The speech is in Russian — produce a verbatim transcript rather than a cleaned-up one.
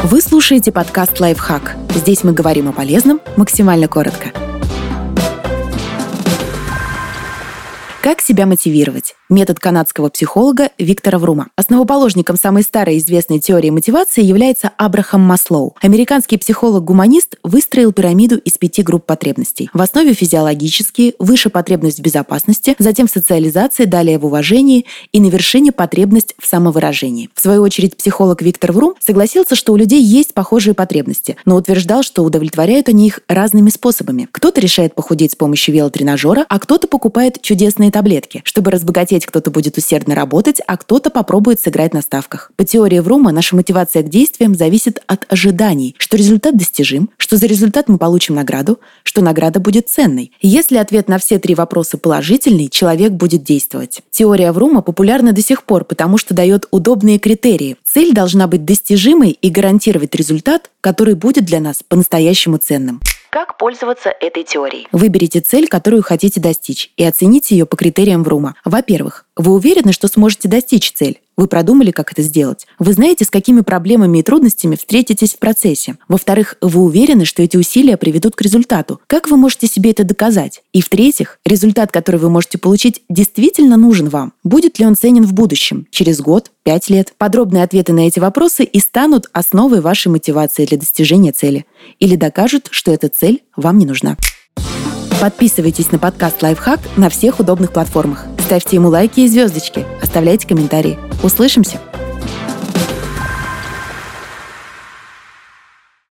Вы слушаете подкаст «Лайфхак». Здесь мы говорим о полезном максимально коротко. Как себя мотивировать? Метод канадского психолога Виктора Врума. Основоположником самой старой известной теории мотивации является Абрахам Маслоу. Американский психолог-гуманист выстроил пирамиду из пяти групп потребностей. В основе физиологические, выше потребность в безопасности, затем в социализации, далее в уважении и на вершине потребность в самовыражении. В свою очередь психолог Виктор Врум согласился, что у людей есть похожие потребности, но утверждал, что удовлетворяют они их разными способами. Кто-то решает похудеть с помощью велотренажера, а кто-то покупает чудесные таблетки. Чтобы разбогатеть, кто-то будет усердно работать, а кто-то попробует сыграть на ставках. По теории Врума, наша мотивация к действиям зависит от ожиданий, что результат достижим, что за результат мы получим награду, что награда будет ценной. Если ответ на все три вопроса положительный, человек будет действовать. Теория Врума популярна до сих пор, потому что дает удобные критерии. Цель должна быть достижимой и гарантировать результат, который будет для нас по-настоящему ценным. Как пользоваться этой теорией? Выберите цель, которую хотите достичь, и оцените ее по критериям Врума. Во-первых, вы уверены, что сможете достичь цель? Вы продумали, как это сделать? Вы знаете, с какими проблемами и трудностями встретитесь в процессе? Во-вторых, вы уверены, что эти усилия приведут к результату? Как вы можете себе это доказать? И в-третьих, результат, который вы можете получить, действительно нужен вам? Будет ли он ценен в будущем? Через год? Пять лет? Подробные ответы на эти вопросы и станут основой вашей мотивации для достижения цели. Или докажут, что эта цель вам не нужна. Подписывайтесь на подкаст «Лайфхак» на всех удобных платформах. Ставьте ему лайки и звездочки. Оставляйте комментарии. Услышимся!